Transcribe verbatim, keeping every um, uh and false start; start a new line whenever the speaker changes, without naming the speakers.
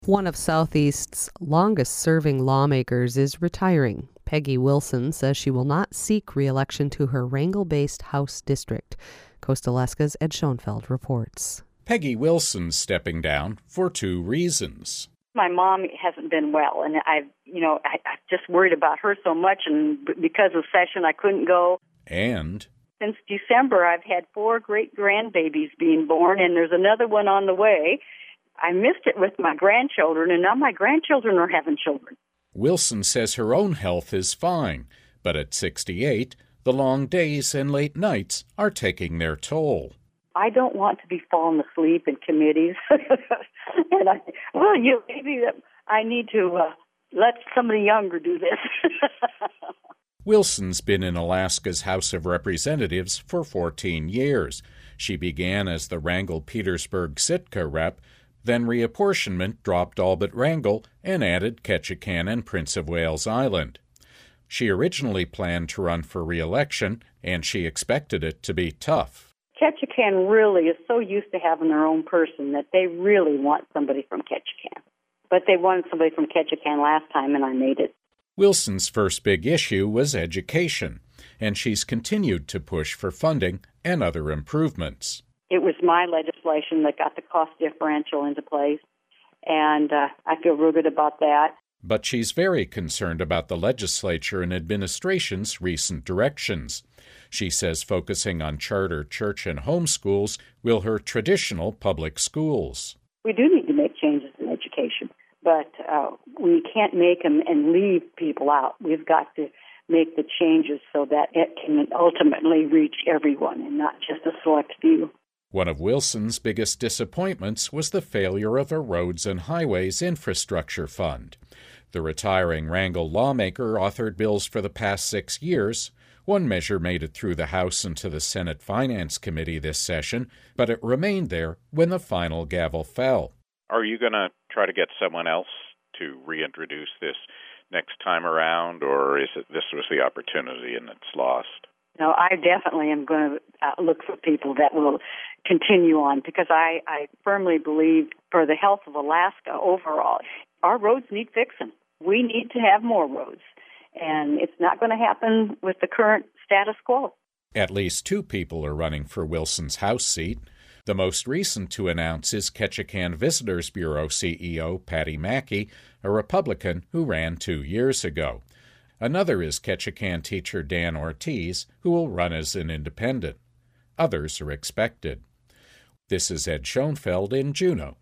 One of Southeast's longest-serving lawmakers is retiring. Peggy Wilson says she will not seek re-election to her Wrangell-based House district. Coast Alaska's Ed Schoenfeld reports.
Peggy Wilson's stepping down for two reasons.
My mom hasn't been well, and I've, you know, I, I've just worried about her so much, and because of session, I couldn't go.
And
since December, I've had four great grandbabies being born, and there's another one on the way. I missed it with my grandchildren, and now my grandchildren are having children.
Wilson says her own health is fine, but at sixty-eight, the long days and late nights are taking their toll.
I don't want to be falling asleep in committees. and I, well, you maybe I need to uh, let somebody younger do this.
Wilson's been in Alaska's House of Representatives for fourteen years. She began as the Wrangell-Petersburg Sitka rep. Then reapportionment dropped all but Wrangell and added Ketchikan and Prince of Wales Island. She originally planned to run for re-election, and she expected it to be tough.
Ketchikan really is so used to having their own person that they really want somebody from Ketchikan. But they wanted somebody from Ketchikan last time, and I made it.
Wilson's first big issue was education, and she's continued to push for funding and other improvements.
It was my legislation that got the cost differential into place, and uh, I feel real good about that.
But she's very concerned about the legislature and administration's recent directions. She says focusing on charter, church, and homeschools will hurt traditional public schools.
We do need to make changes in education, but uh, we can't make them and leave people out. We've got to make the changes so that it can ultimately reach everyone and not just a select few.
One of Wilson's biggest disappointments was the failure of a Roads and Highways Infrastructure Fund. The retiring Wrangell lawmaker authored bills for the past six years. One measure made it through the House and to the Senate Finance Committee this session, but it remained there when the final gavel fell.
Are you going to try to get someone else to reintroduce this next time around, or is it this was the opportunity and it's lost?
No, I definitely am going to uh, look for people that will continue on, because I, I firmly believe for the health of Alaska overall, our roads need fixing. We need to have more roads, and it's not going to happen with the current status quo.
At least two people are running for Wilson's House seat. The most recent to announce is Ketchikan Visitors Bureau C E O Patty Mackey, a Republican who ran two years ago. Another is Ketchikan teacher Dan Ortiz, who will run as an independent. Others are expected. This is Ed Schoenfeld in Juneau.